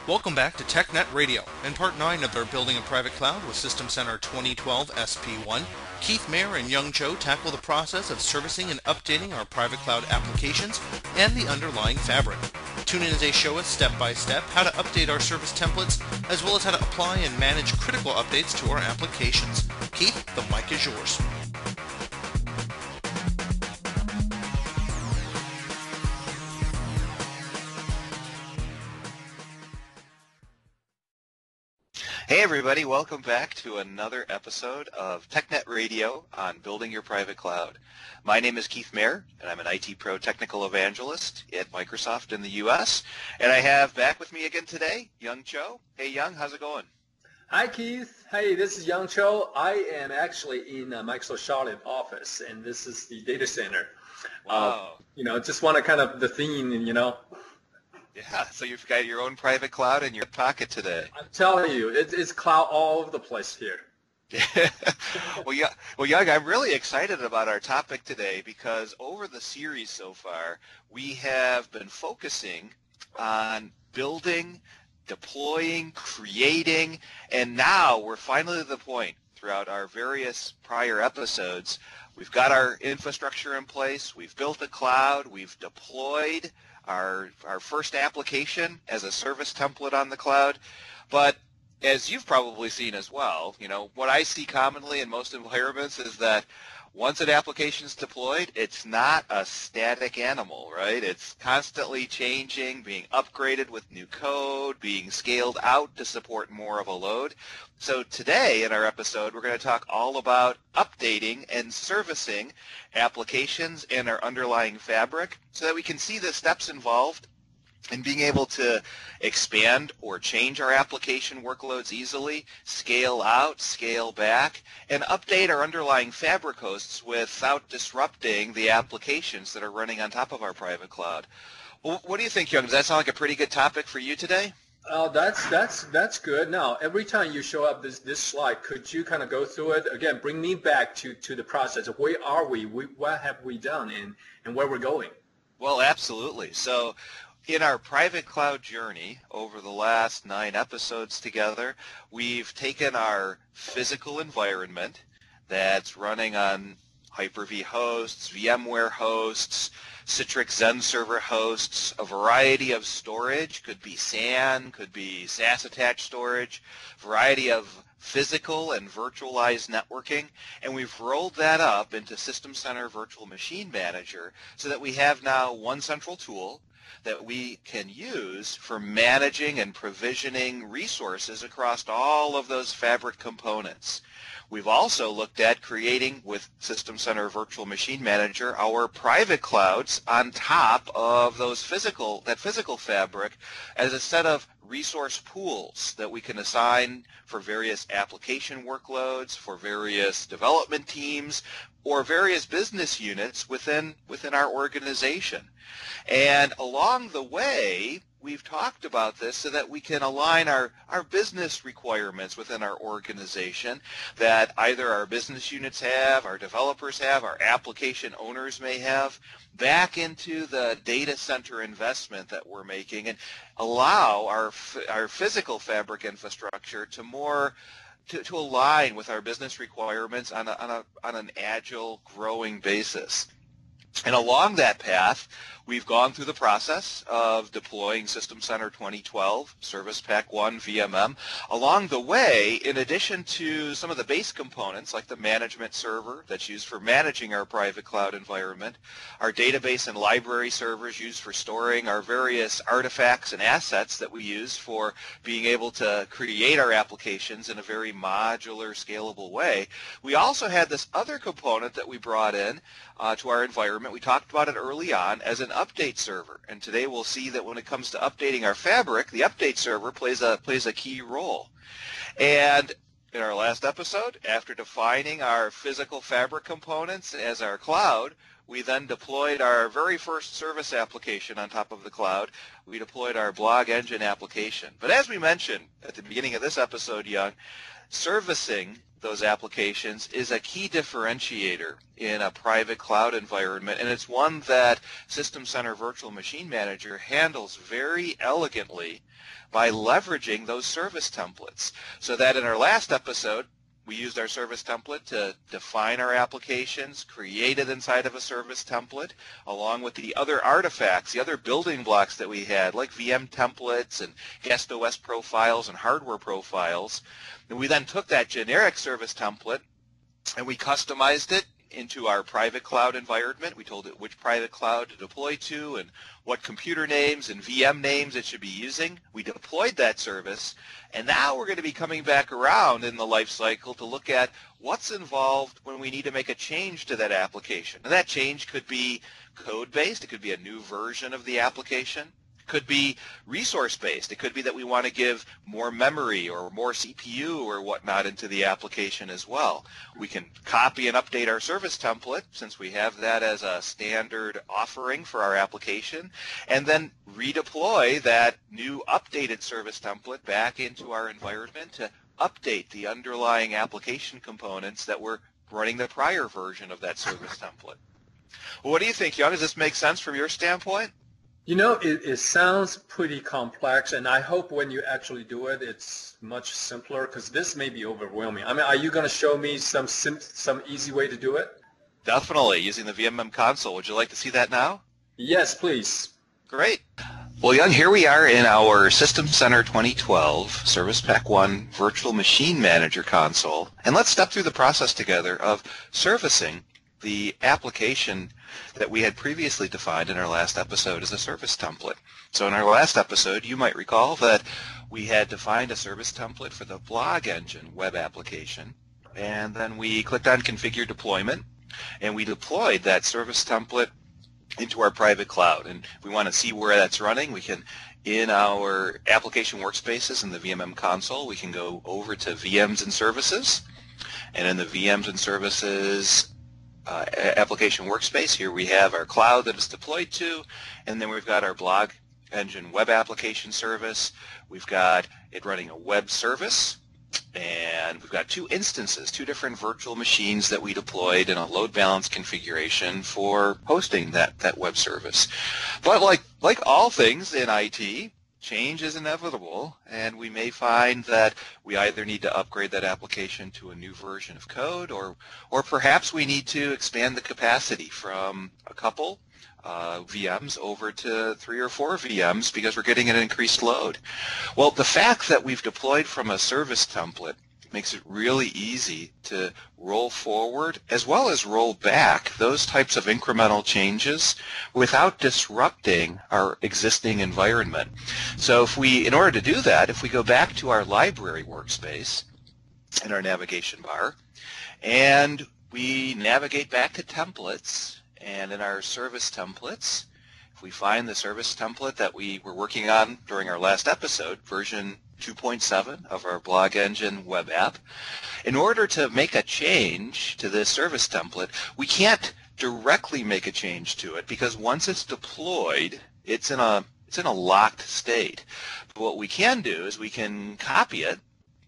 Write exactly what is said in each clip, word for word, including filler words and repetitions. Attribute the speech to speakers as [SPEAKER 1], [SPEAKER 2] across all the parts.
[SPEAKER 1] Welcome back to TechNet Radio and Part nine of their Building a Private Cloud with System Center twenty twelve S P one. Keith Mayer and Young Cho tackle the process of servicing and updating our private cloud applications and the underlying fabric. Tune in as they show us step by step how to update our service templates, as well as how to apply and manage critical updates to our applications. Keith, the mic is yours.
[SPEAKER 2] Hey everybody, welcome back to another episode of TechNet Radio on Building Your Private Cloud. My name is Keith Mayer, and I'm an I T Pro Technical Evangelist at Microsoft in the U S, and I have back with me again today, Young Cho. Hey Young, how's it going?
[SPEAKER 3] Hi Keith, hey, this is Young Cho. I am actually in uh, Microsoft Charlotte office, and this is the data center.
[SPEAKER 2] Wow.
[SPEAKER 3] Uh, you know, just want to kind of the theme, you know.
[SPEAKER 2] Yeah, so you've got your own private cloud in your pocket today.
[SPEAKER 3] I'm telling you, it, it's cloud all over the place here.
[SPEAKER 2] well, yeah, well, Young, I'm really excited about our topic today because over the series so far, we have been focusing on building, deploying, creating, and now we're finally to the point throughout our various prior episodes. We've got our infrastructure in place, we've built a cloud, we've deployed our our first application as a service template on the cloud. But as you've probably seen as well, you know, what I see commonly in most environments is that once an application is deployed, it's not a static animal, right? It's constantly changing, being upgraded with new code, being scaled out to support more of a load. So today in our episode, we're going to talk all about updating and servicing applications in our underlying fabric so that we can see the steps involved in being able to expand or change our application workloads easily, scale out, scale back, and update our underlying fabric hosts without disrupting the applications that are running on top of our private cloud. Well, what do you think, Young? Does that sound like a pretty good topic for you today?
[SPEAKER 3] Oh, that's that's that's good. Now, every time you show up this this slide, could you kind of go through it again? Bring me back to to the process of where are we, we what have we done, and and where we're going.
[SPEAKER 2] Well, absolutely. So in our private cloud journey over the last nine episodes together, we've taken our physical environment that's running on Hyper-V hosts, VMware hosts, Citrix XenServer hosts, a variety of storage, could be S A N, could be S A S-attached storage, variety of physical and virtualized networking, and we've rolled that up into System Center Virtual Machine Manager so that we have now one central tool that we can use for managing and provisioning resources across all of those fabric components. We've also looked at creating with System Center Virtual Machine Manager our private clouds on top of those physical, that physical fabric as a set of resource pools that we can assign for various application workloads, for various development teams, or various business units within within our organization. And along the way, we've talked about this so that we can align our, our business requirements within our organization that either our business units have, our developers have, our application owners may have, back into the data center investment that we're making and allow our, our physical fabric infrastructure to more To, to align with our business requirements on, a, on, a, on an agile, growing basis. And along that path, we've gone through the process of deploying System Center twenty twelve, Service Pack one, V M M. Along the way, in addition to some of the base components like the management server that's used for managing our private cloud environment, our database and library servers used for storing our various artifacts and assets that we use for being able to create our applications in a very modular, scalable way, we also had this other component that we brought in uh, to our environment. We talked about it early on as an update server, and today we'll see that when it comes to updating our fabric, the update server plays a plays a key role. And in our last episode, after defining our physical fabric components as our cloud, we then deployed our very first service application on top of the cloud. We deployed our Blog Engine application. But as we mentioned at the beginning of this episode, Young, servicing those applications is a key differentiator in a private cloud environment, and it's one that System Center Virtual Machine Manager handles very elegantly by leveraging those service templates. So that in our last episode, we used our service template to define our applications, create it inside of a service template, along with the other artifacts, the other building blocks that we had, like V M templates and guest O S profiles and hardware profiles. And we then took that generic service template and we customized it into our private cloud environment. We told it which private cloud to deploy to and what computer names and V M names it should be using. We deployed that service, and now we're going to be coming back around in the life cycle to look at what's involved when we need to make a change to that application. And that change could be code-based. It could be a new version of the application. Could be resource-based. It could be that we want to give more memory or more C P U or whatnot into the application as well. We can copy and update our service template, since we have that as a standard offering for our application, and then redeploy that new updated service template back into our environment to update the underlying application components that were running the prior version of that service template. Well, what do you think, Young? Does this make sense from your standpoint?
[SPEAKER 3] You know, it, it sounds pretty complex, and I hope when you actually do it, it's much simpler, because this may be overwhelming. I mean, are you going to show me some sim some easy way to do it?
[SPEAKER 2] Definitely, using the V M M console. Would you like to see that now?
[SPEAKER 3] Yes, please.
[SPEAKER 2] Great. Well, Young, here we are in our System Center twenty twelve Service Pack one Virtual Machine Manager console, and let's step through the process together of servicing the application that we had previously defined in our last episode as a service template. So in our last episode, you might recall that we had defined a service template for the Blog Engine web application, and then we clicked on Configure Deployment, and we deployed that service template into our private cloud. And if we want to see where that's running, we can, in our application workspaces in the V M M console, we can go over to V Ms and Services, and in the V Ms and Services Uh, application workspace, here we have our cloud that it's deployed to, and then we've got our Blog Engine web application service. We've got it running a web service, and we've got two instances, two different virtual machines that we deployed in a load balance configuration for hosting that, that web service. But like, like all things in I T, change is inevitable, and we may find that we either need to upgrade that application to a new version of code, or, or perhaps we need to expand the capacity from a couple uh, V Ms over to three or four V Ms because we're getting an increased load. Well, the fact that we've deployed from a service template makes it really easy to roll forward as well as roll back those types of incremental changes without disrupting our existing environment. So if we, in order to do that, if we go back to our library workspace in our navigation bar, and we navigate back to templates, and in our service templates, if we find the service template that we were working on during our last episode, version two point seven of our Blog Engine web app, in order to make a change to this service template, we can't directly make a change to it because once it's deployed, it's in a it's in a locked state. But what we can do is we can copy it,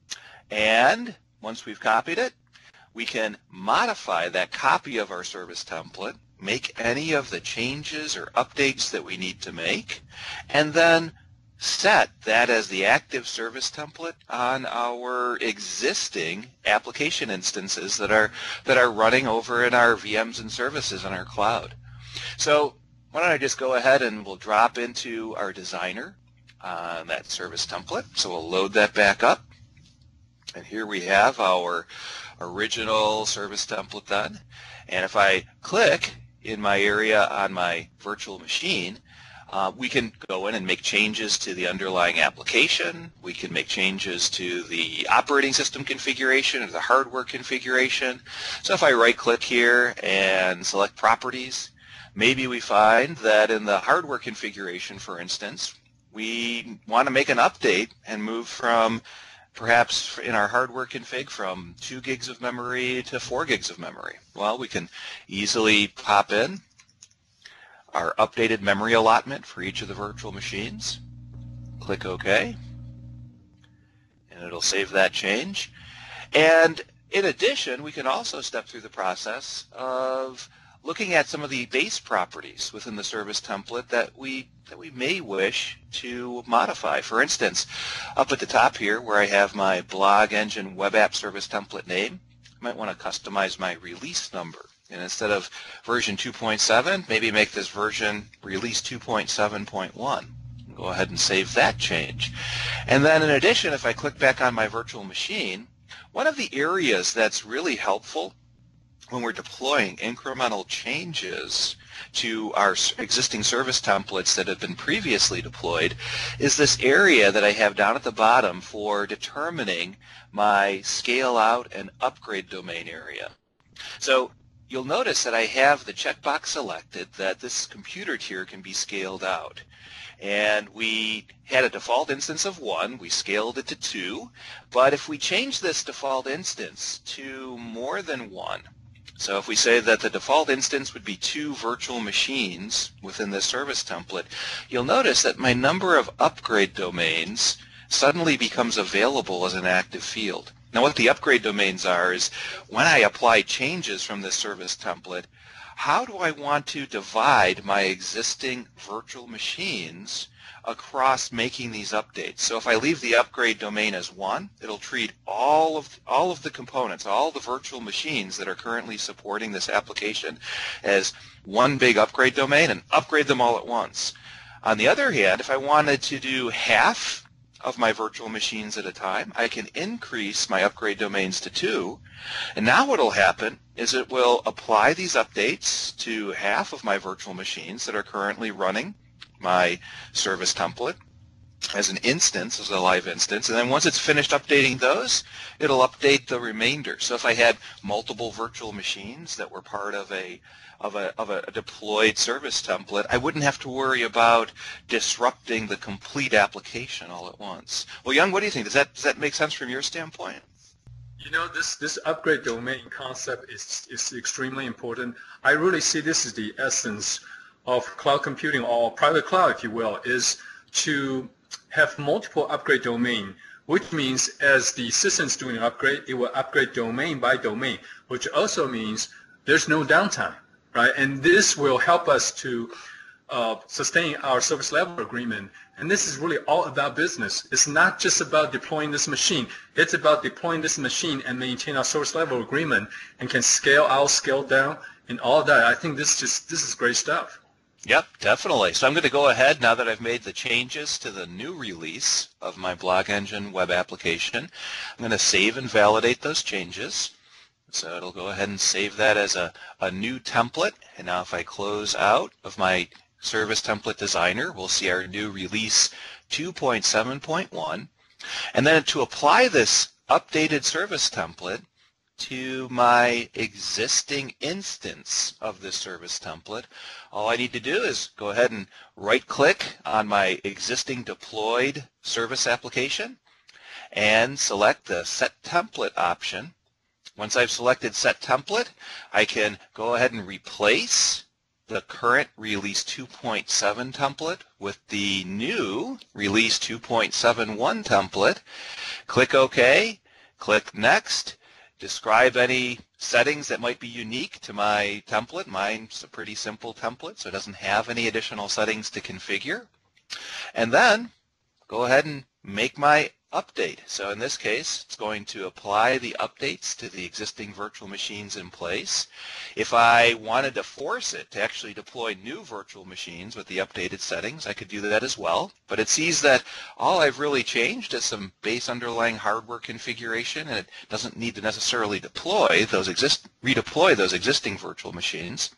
[SPEAKER 2] and once we've copied it, we can modify that copy of our service template, make any of the changes or updates that we need to make, and then set that as the active service template on our existing application instances that are that are running over in our V Ms and services in our cloud. So why don't I just go ahead and we'll drop into our designer on that service template. So we'll load that back up, and here we have our original service template done. And if I click in my area on my virtual machine, Uh, we can go in and make changes to the underlying application. We can make changes to the operating system configuration or the hardware configuration. So if I right-click here and select Properties, maybe we find that in the hardware configuration, for instance, we want to make an update and move from, perhaps in our hardware config, from two gigs of memory to four gigs of memory. Well, we can easily pop in our updated memory allotment for each of the virtual machines. Click OK, and it'll save that change. And in addition, we can also step through the process of looking at some of the base properties within the service template that we that we may wish to modify. For instance, up at the top here where I have my Blog Engine Web App Service Template name, I might want to customize my release number. And instead of version two point seven, maybe make this version release two point seven point one. Go ahead and save that change. And then in addition, if I click back on my virtual machine, one of the areas that's really helpful when we're deploying incremental changes to our existing service templates that have been previously deployed is this area that I have down at the bottom for determining my scale out and upgrade domain area. So you'll notice that I have the checkbox selected that this computer tier can be scaled out. And we had a default instance of one, we scaled it to two, but if we change this default instance to more than one, so if we say that the default instance would be two virtual machines within the service template, you'll notice that my number of upgrade domains suddenly becomes available as an active field. Now what the upgrade domains are is when I apply changes from this service template, how do I want to divide my existing virtual machines across making these updates? So if I leave the upgrade domain as one, it'll treat all of all of the components, all the virtual machines that are currently supporting this application as one big upgrade domain and upgrade them all at once. On the other hand, if I wanted to do half of my virtual machines at a time, I can increase my upgrade domains to two, and now what will happen is it will apply these updates to half of my virtual machines that are currently running my service template as an instance, as a live instance, and then once it's finished updating those, it'll update the remainder. So if I had multiple virtual machines that were part of a of a of a deployed service template, I wouldn't have to worry about disrupting the complete application all at once. Well, Young, what do you think? Does that does that make sense from your standpoint?
[SPEAKER 3] You know, this, this upgrade domain concept is, is extremely important. I really see this as the essence of cloud computing, or private cloud, if you will, is to have multiple upgrade domain, which means as the system's doing an upgrade, it will upgrade domain by domain, which also means there's no downtime, right? And this will help us to uh, sustain our service level agreement. And this is really all about business. It's not just about deploying this machine. It's about deploying this machine and maintain our service level agreement and can scale out, scale down, and all that. I think this just this is great stuff.
[SPEAKER 2] Yep, definitely. So I'm going to go ahead, now that I've made the changes to the new release of my Blog Engine web application, I'm going to save and validate those changes. So it'll go ahead and save that as a, a new template. And now if I close out of my Service Template Designer, we'll see our new release two point seven point one. And then to apply this updated service template to my existing instance of this service template, all I need to do is go ahead and right-click on my existing deployed service application and select the Set Template option. Once I've selected Set Template, I can go ahead and replace the current Release two point seven template with the new Release two point seven one template. Click OK, click Next. Describe any settings that might be unique to my template. Mine's a pretty simple template, so it doesn't have any additional settings to configure. And then go ahead and make my update. So in this case, it's going to apply the updates to the existing virtual machines in place. If I wanted to force it to actually deploy new virtual machines with the updated settings, I could do that as well. But it sees that all I've really changed is some base underlying hardware configuration, and it doesn't need to necessarily deploy those exist redeploy those existing virtual machines.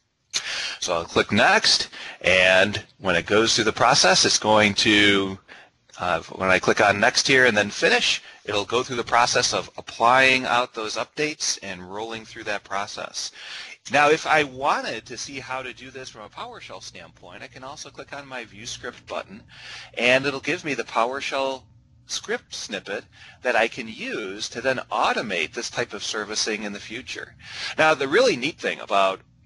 [SPEAKER 2] So I'll click Next, and when it goes through the process, it's going to Uh, when I click on Next here and then Finish, it'll go through the process of applying out those updates and rolling through that process. Now, if I wanted to see how to do this from a PowerShell standpoint, I can also click on my View Script button, and it'll give me the PowerShell script snippet that I can use to then automate this type of servicing in the future. Now, the really neat thing about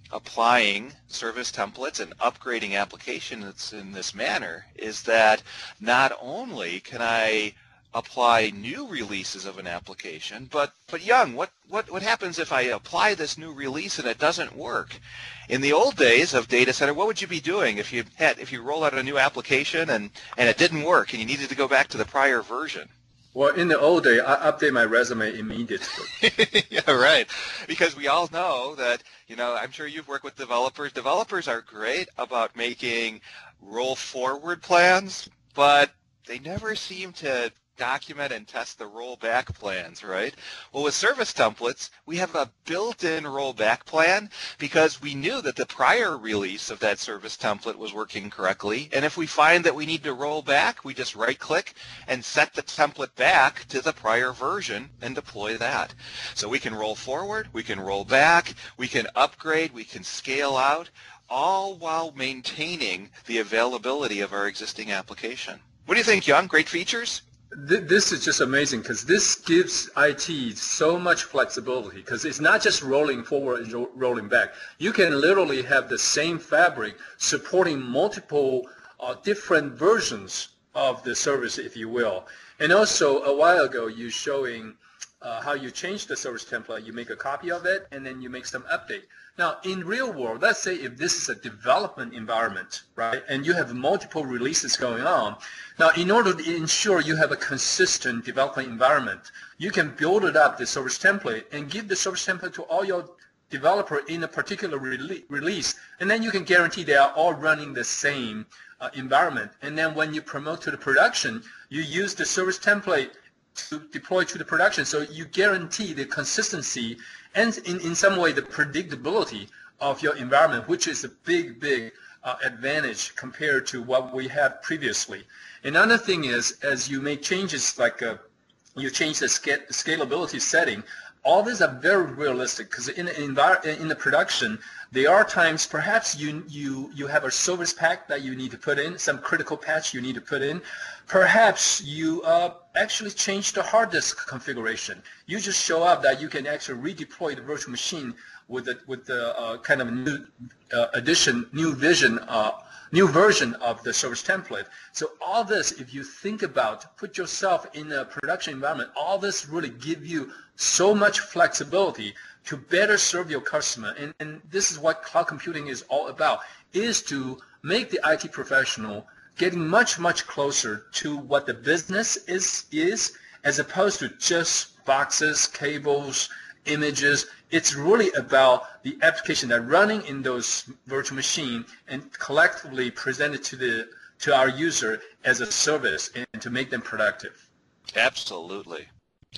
[SPEAKER 2] applying service templates and upgrading applications in this manner is that not only can I apply new releases of an application, but but Young, what, what, what happens if I apply this new release and it doesn't work? In the old days of data center, what would you be doing if you had if you roll out a new application and, and it didn't work and you needed to go back to the prior version?
[SPEAKER 3] Well, in the old day, I update my resume immediately.
[SPEAKER 2] Yeah, right. Because we all know that, you know, I'm sure you've worked with developers. Developers are great about making roll forward plans, but they never seem to document and test the rollback plans, right? Well, with service templates, we have a built-in rollback plan because we knew that the prior release of that service template was working correctly. And if we find that we need to roll back, we just right-click and set the template back to the prior version and deploy that. So we can roll forward, we can roll back, we can upgrade, we can scale out, all while maintaining the availability of our existing application. What do you think, Young? Great features?
[SPEAKER 3] This is just amazing because this gives I T so much flexibility because it's not just rolling forward and ro rolling back. You can literally have the same fabric supporting multiple uh, different versions of the service, if you will. And also, a while ago, you showing uh, how you change the service template. You make a copy of it, and then you make some update. Now, in real world, let's say if this is a development environment, right, and you have multiple releases going on, now in order to ensure you have a consistent development environment, you can build it up, the service template, and give the service template to all your developer in a particular rele release, and then you can guarantee they are all running the same uh, environment. And then when you promote to the production, you use the service template to deploy to the production, so you guarantee the consistency and in, in some way the predictability of your environment, which is a big, big uh, advantage compared to what we had previously. Another thing is, as you make changes, like uh, you change the sca scalability setting, all these are very realistic because in the, in the production, there are times perhaps you, you, you have a service pack that you need to put in, some critical patch you need to put in. Perhaps you uh, actually change the hard disk configuration. You just show up that you can actually redeploy the virtual machine with the, with the uh, kind of new uh, addition, new vision, uh, new version of the service template. So all this, if you think about, put yourself in a production environment, all this really give you so much flexibility to better serve your customer. And, and this is what cloud computing is all about, is to make the I T professional getting much, much closer to what the business is, is as opposed to just boxes, cables, images. It's really about the application that running in those virtual machine and collectively presented to the to our user as a service and to make them productive.
[SPEAKER 2] Absolutely.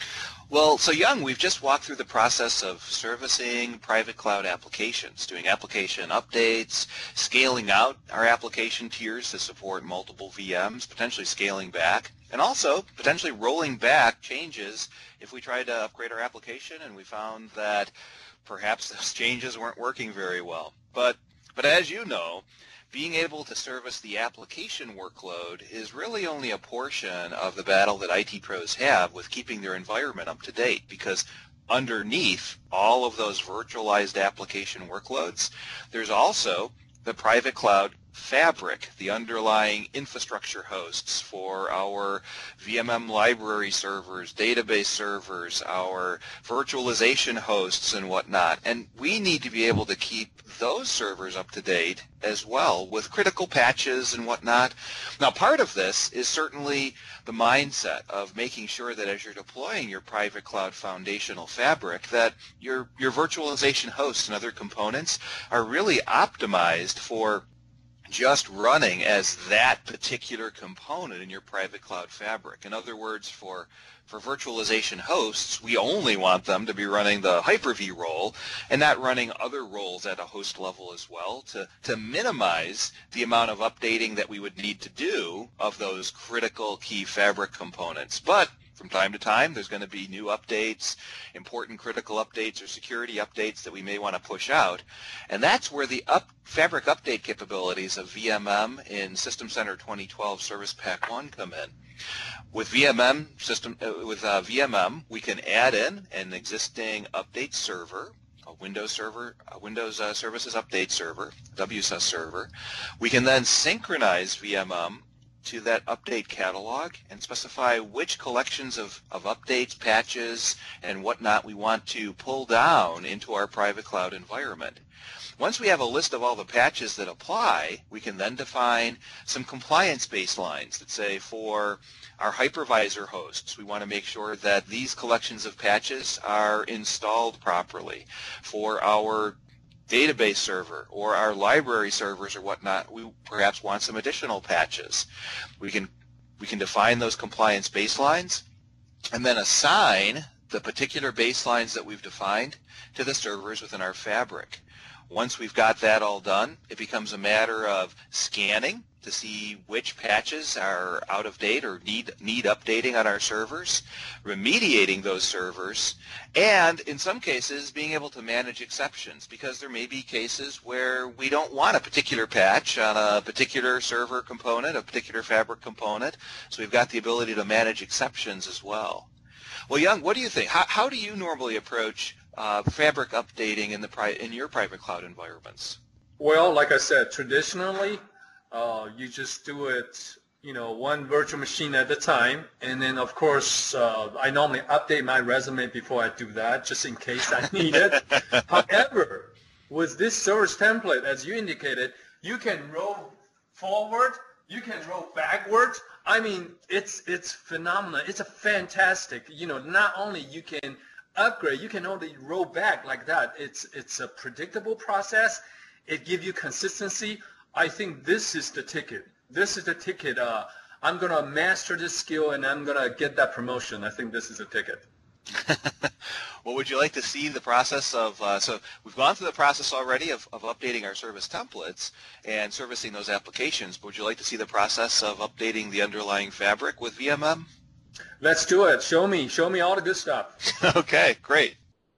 [SPEAKER 2] Well, so Young, we've just walked through the process of servicing private cloud applications, doing application updates, scaling out our application tiers to support multiple V Ms, potentially scaling back, and also potentially rolling back changes if we tried to upgrade our application and we found that perhaps those changes weren't working very well. But, but as you know, being able to service the application workload is really only a portion of the battle that I T pros have with keeping their environment up to date, because underneath all of those virtualized application workloads, there's also the private cloud fabric, the underlying infrastructure hosts for our V M M library servers, database servers, our virtualization hosts and whatnot. And we need to be able to keep those servers up to date as well with critical patches and whatnot. Now, part of this is certainly the mindset of making sure that as you're deploying your private cloud foundational fabric, that your, your virtualization hosts and other components are really optimized for just running as that particular component in your private cloud fabric. In other words, for for virtualization hosts, we only want them to be running the Hyper-V role and not running other roles at a host level as well to, to minimize the amount of updating that we would need to do of those critical key fabric components. But from time to time, there's going to be new updates, important critical updates or security updates that we may want to push out. And that's where the up, fabric update capabilities of V M M in System Center twenty twelve Service Pack one come in. With V M M system, uh, with uh, V M M, we can add in an existing update server a Windows server, a Windows uh, Services Update server, W S U S server. We can then synchronize V M M to that update catalog and specify which collections of, of updates, patches, and whatnot we want to pull down into our private cloud environment. Once we have a list of all the patches that apply, we can then define some compliance baselines that say for our hypervisor hosts, we want to make sure that these collections of patches are installed properly. For our database server or our library servers or whatnot, we perhaps want some additional patches. We can, we can define those compliance baselines and then assign the particular baselines that we've defined to the servers within our fabric. Once we've got that all done, it becomes a matter of scanning to see which patches are out of date or need need updating on our servers, remediating those servers, and in some cases being able to manage exceptions, because there may be cases where we don't want a particular patch on a particular server component, a particular fabric component, so we've got the ability to manage exceptions as well. Well, Young, what do you think? How, how do you normally approach uh, fabric updating in the pri in your private cloud environments?
[SPEAKER 3] Well, like I said, traditionally, Uh, you just do it, you know, one virtual machine at a time, and then of course uh, I normally update my resume before I do that, just in case I need it. However, with this service template, as you indicated, you can roll forward, you can roll backward. I mean, it's it's phenomenal. It's a fantastic. You know, not only you can upgrade, you can only roll back like that. It's it's a predictable process. It gives you consistency. I think this is the ticket. This is the ticket. Uh, I'm going to master this skill and I'm going to get that promotion. I think this is a ticket.
[SPEAKER 2] Well, would you like to see the process of, uh, so we've gone through the process already of, of updating our service templates and servicing those applications, but would you like to see the process of updating the underlying fabric with V M M?
[SPEAKER 3] Let's do it. Show me. Show me all the good stuff.
[SPEAKER 2] Okay, great.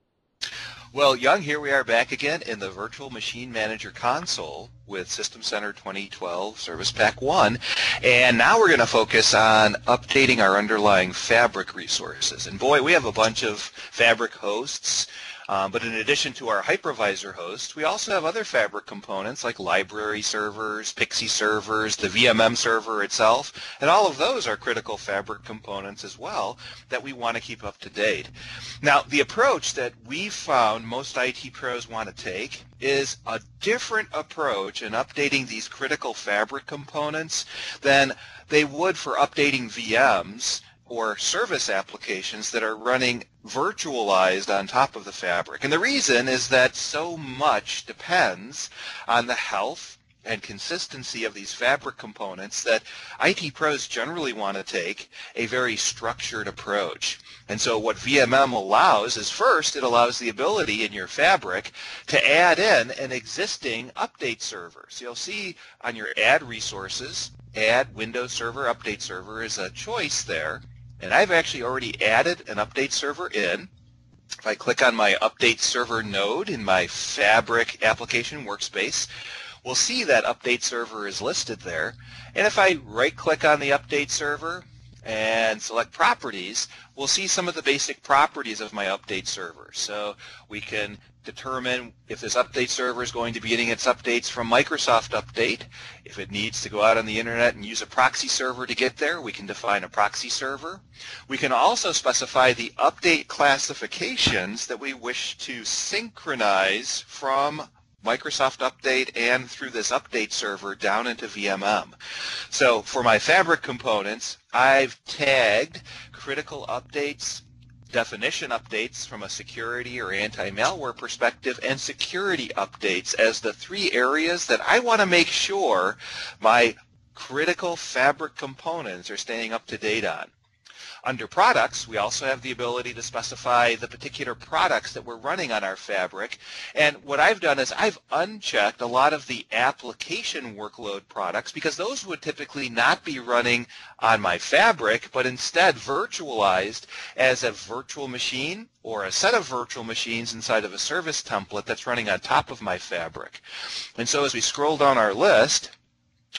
[SPEAKER 2] Well, Young, here we are back again in the Virtual Machine Manager console with System Center twenty twelve Service Pack one, and now we're going to focus on updating our underlying fabric resources. And boy, we have a bunch of fabric hosts, um, but in addition to our hypervisor hosts, we also have other fabric components like library servers, Pixie servers, the V M M server itself, and all of those are critical fabric components as well that we want to keep up to date. Now, the approach that we've found most I T pros want to take is a different approach in updating these critical fabric components than they would for updating V Ms or service applications that are running virtualized on top of the fabric. And the reason is that so much depends on the health and consistency of these fabric components that I T pros generally want to take a very structured approach. And so what V M M allows is, first, it allows the ability in your fabric to add in an existing update server. So you'll see on your add resources, add Windows Server, update server is a choice there. And I've actually already added an update server in. If I click on my update server node in my fabric application workspace, we'll see that update server is listed there. And if I right-click on the update server and select properties, we'll see some of the basic properties of my update server. So we can determine if this update server is going to be getting its updates from Microsoft Update. If it needs to go out on the internet and use a proxy server to get there, we can define a proxy server. We can also specify the update classifications that we wish to synchronize from Microsoft Update and through this update server down into V M M. So for my fabric components, I've tagged critical updates, definition updates from a security or anti-malware perspective, and security updates as the three areas that I want to make sure my critical fabric components are staying up to date on. Under products, we also have the ability to specify the particular products that we're running on our fabric. And what I've done is I've unchecked a lot of the application workload products because those would typically not be running on my fabric, but instead virtualized as a virtual machine or a set of virtual machines inside of a service template that's running on top of my fabric. And so as we scroll down our list,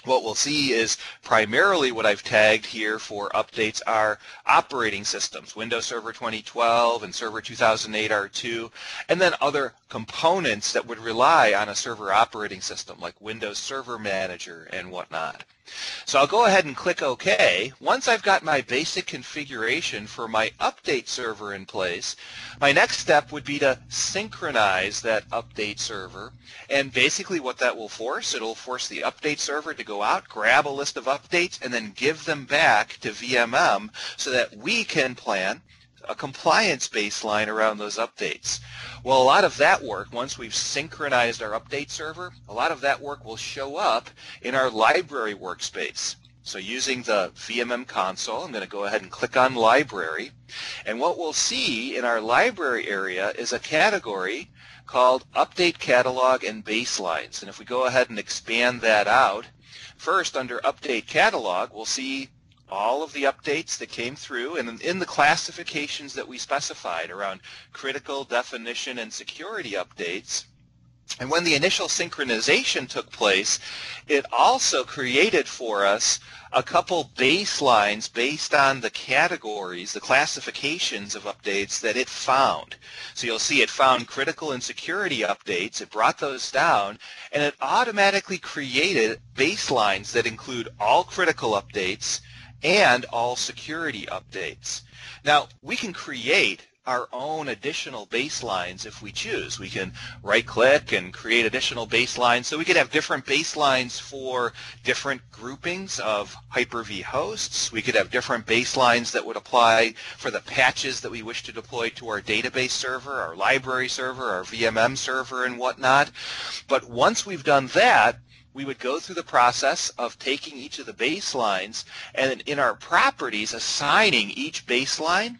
[SPEAKER 2] what we'll see is primarily what I've tagged here for updates are operating systems, Windows Server twenty twelve and Server two thousand eight R two, and then other components that would rely on a server operating system like Windows Server Manager and whatnot. So I'll go ahead and click OK. Once I've got my basic configuration for my update server in place, my next step would be to synchronize that update server. And basically what that will force, it'll force the update server to go out, grab a list of updates, and then give them back to V M M so that we can plan a compliance baseline around those updates. Well, a lot of that work, once we've synchronized our update server, a lot of that work will show up in our library workspace. So using the V M M console, I'm going to go ahead and click on Library. And what we'll see in our library area is a category called Update Catalog and Baselines. And if we go ahead and expand that out, first under Update Catalog, we'll see all of the updates that came through and in the classifications that we specified around critical, definition, and security updates. And when the initial synchronization took place, it also created for us a couple baselines based on the categories, the classifications of updates that it found. So you'll see it found critical and security updates, it brought those down, and it automatically created baselines that include all critical updates and all security updates. Now, we can create our own additional baselines if we choose. We can right-click and create additional baselines. So we could have different baselines for different groupings of Hyper-V hosts. We could have different baselines that would apply for the patches that we wish to deploy to our database server, our library server, our V M M server, and whatnot. But once we've done that, we would go through the process of taking each of the baselines and in our properties assigning each baseline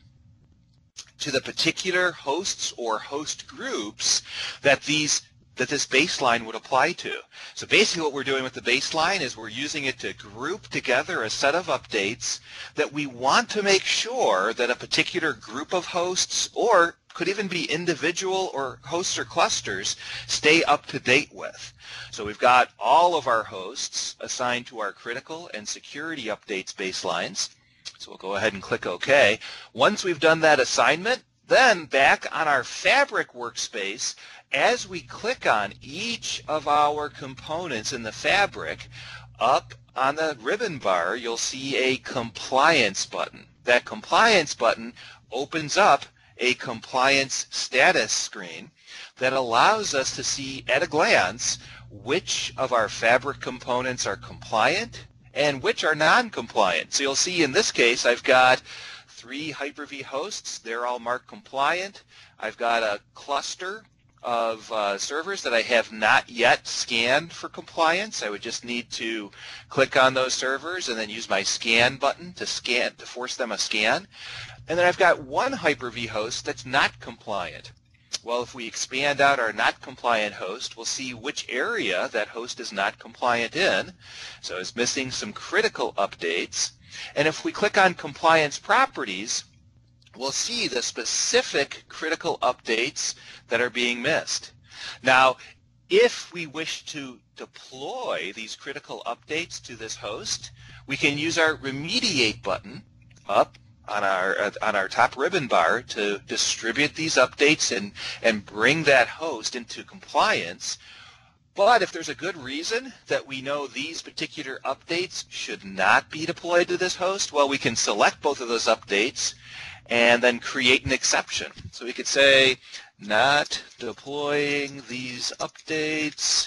[SPEAKER 2] to the particular hosts or host groups that these that this baseline would apply to. So basically what we're doing with the baseline is we're using it to group together a set of updates that we want to make sure that a particular group of hosts, or could even be individual or hosts or clusters, stay up to date with. So we've got all of our hosts assigned to our critical and security updates baselines. So we'll go ahead and click OK. Once we've done that assignment, then back on our Fabric workspace, as we click on each of our components in the Fabric, up on the ribbon bar, you'll see a Compliance button. That Compliance button opens up a compliance status screen that allows us to see at a glance which of our Fabric components are compliant and which are non-compliant. So you'll see in this case I've got three Hyper-V hosts. They're all marked compliant. I've got a cluster of uh, servers that I have not yet scanned for compliance. I would just need to click on those servers and then use my scan button to scan to force them a scan. And then I've got one Hyper-V host that's not compliant. Well, if we expand out our not compliant host, we'll see which area that host is not compliant in. So it's missing some critical updates. And if we click on compliance properties, we'll see the specific critical updates that are being missed. Now, if we wish to deploy these critical updates to this host, we can use our remediate button up on our on our top ribbon bar to distribute these updates and and bring that host into compliance. But if there's a good reason that we know these particular updates should not be deployed to this host, well, we can select both of those updates and then create an exception. So we could say not deploying these updates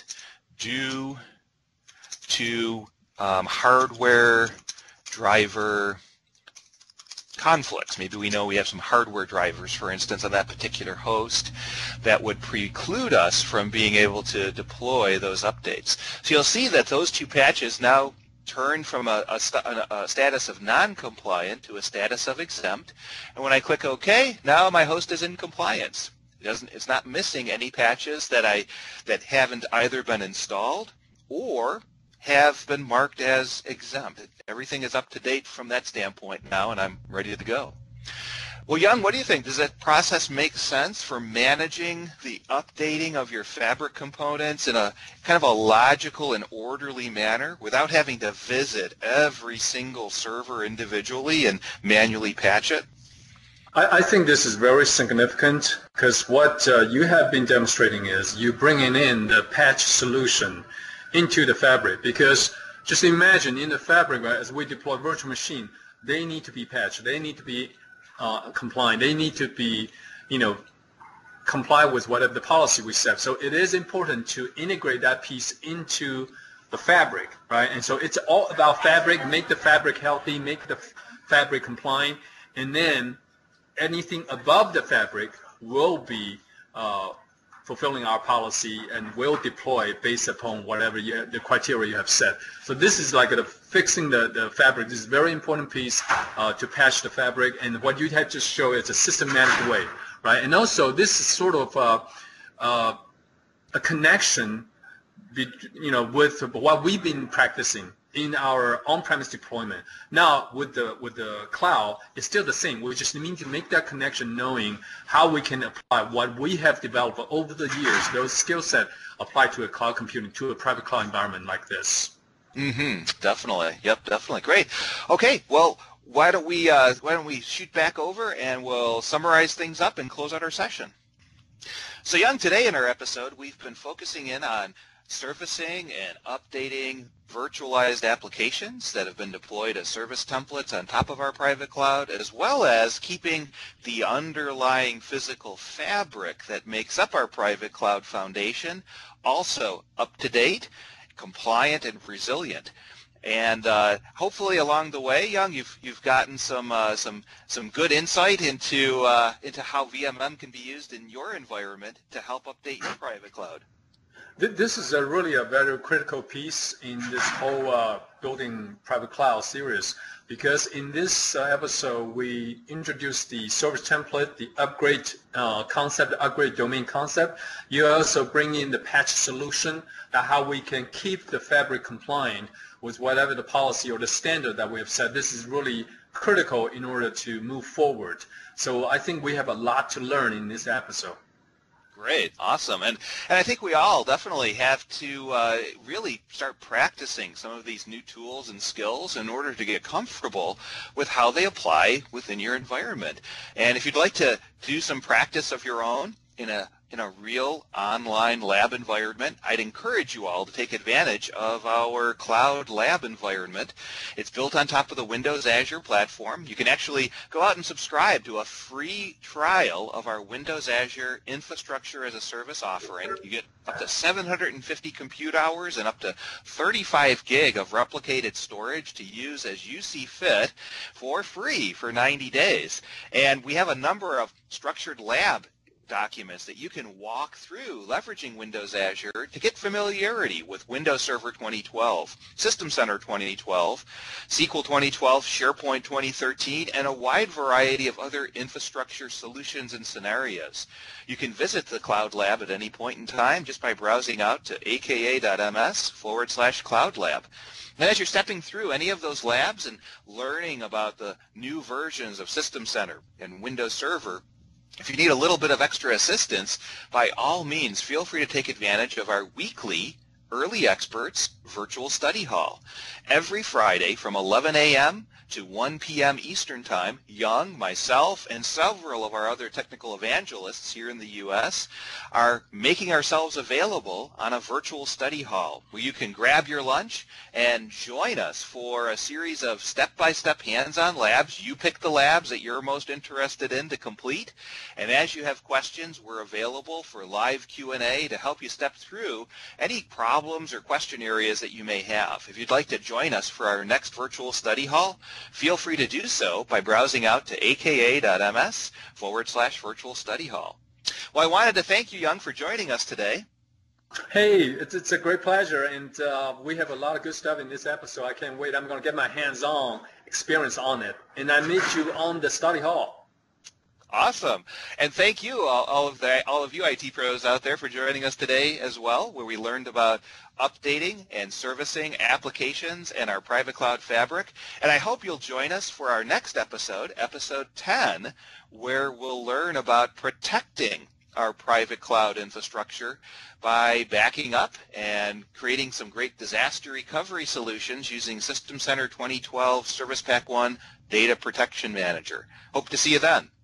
[SPEAKER 2] due to um, hardware driver conflicts. Maybe we know we have some hardware drivers, for instance, on that particular host that would preclude us from being able to deploy those updates. So you'll see that those two patches now turn from a, a, a status of non-compliant to a status of exempt. And when I click OK, now my host is in compliance. It doesn't, it's not missing any patches that, I, that haven't either been installed or have been marked as exempt. Everything is up to date from that standpoint now, and I'm ready to go. Well, Young, what do you think? Does that process make sense for managing the updating of your fabric components in a kind of a logical and orderly manner without having to visit every single server individually and manually patch it?
[SPEAKER 3] I, I think this is very significant because what uh, you have been demonstrating is you bringing in the patch solution into the fabric, because just imagine in the fabric, right, as we deploy virtual machine, they need to be patched. They need to be uh, compliant. They need to be, you know, comply with whatever the policy we set. So it is important to integrate that piece into the fabric, right? And so it's all about fabric, make the fabric healthy, make the fabric compliant, and then anything above the fabric will be uh, fulfilling our policy and will deploy based upon whatever you, the criteria you have set. So this is like the fixing the, the fabric. This is a very important piece uh, to patch the fabric, and what you have to show is a systematic way, right? And also this is sort of uh, uh, a connection, be, you know, with what we've been practicing in our on-premise deployment. Now with the with the cloud, it's still the same. We just need to make that connection, knowing how we can apply what we have developed over the years, those skill set applied to a cloud computing, to a private cloud environment like this.
[SPEAKER 2] Mm-hmm. Definitely. Yep. Definitely. Great. Okay. Well, why don't we uh, why don't we shoot back over and we'll summarize things up and close out our session. So, Young, today in our episode, we've been focusing in on surfacing and updating virtualized applications that have been deployed as service templates on top of our private cloud, as well as keeping the underlying physical fabric that makes up our private cloud foundation also up to date, compliant, and resilient. And uh, hopefully along the way, Young, you've you've gotten some uh, some some good insight into uh, into how V M M can be used in your environment to help update your private cloud.
[SPEAKER 3] This is a really a very critical piece in this whole uh, building private cloud series, because in this uh, episode we introduced the service template, the upgrade uh, concept, the upgrade domain concept. You also bring in the patch solution, uh, how we can keep the fabric compliant with whatever the policy or the standard that we have set. This is really critical in order to move forward. So I think we have a lot to learn in this episode.
[SPEAKER 2] Great, awesome, and and I think we all definitely have to uh, really start practicing some of these new tools and skills in order to get comfortable with how they apply within your environment. And if you'd like to do some practice of your own in a in a real online lab environment, I'd encourage you all to take advantage of our cloud lab environment. It's built on top of the Windows Azure platform. You can actually go out and subscribe to a free trial of our Windows Azure Infrastructure as a Service offering. You get up to seven hundred fifty compute hours and up to thirty-five gig of replicated storage to use as you see fit for free for ninety days. And we have a number of structured lab documents that you can walk through leveraging Windows Azure to get familiarity with Windows Server twenty twelve, System Center twenty twelve, S Q L twenty twelve, SharePoint twenty thirteen, and a wide variety of other infrastructure solutions and scenarios. You can visit the Cloud Lab at any point in time just by browsing out to aka.ms forward slash Cloud Lab. And as you're stepping through any of those labs and learning about the new versions of System Center and Windows Server, if you need a little bit of extra assistance, by all means, feel free to take advantage of our weekly Early Experts Virtual Study Hall. Every Friday from eleven a m to one p m Eastern Time, Young, myself, and several of our other technical evangelists here in the U S are making ourselves available on a virtual study hall where you can grab your lunch and join us for a series of step-by-step hands-on labs. You pick the labs that you're most interested in to complete, and as you have questions, we're available for live Q and A to help you step through any problems or question areas that you may have. If you'd like to join us for our next virtual study hall, feel free to do so by browsing out to aka.ms forward slash virtual study hall. Well, I wanted to thank you, Young, for joining us today.
[SPEAKER 3] Hey, it's, it's a great pleasure, and uh, we have a lot of good stuff in this episode. I can't wait. I'm going to get my hands-on experience on it, and I meet you on the study hall.
[SPEAKER 2] Awesome. And thank you, all, all of the, all of you I T pros out there for joining us today as well, where we learned about updating and servicing applications in our private cloud fabric. And I hope you'll join us for our next episode, episode ten, where we'll learn about protecting our private cloud infrastructure by backing up and creating some great disaster recovery solutions using System Center twenty twelve Service Pack one Data Protection Manager. Hope to see you then.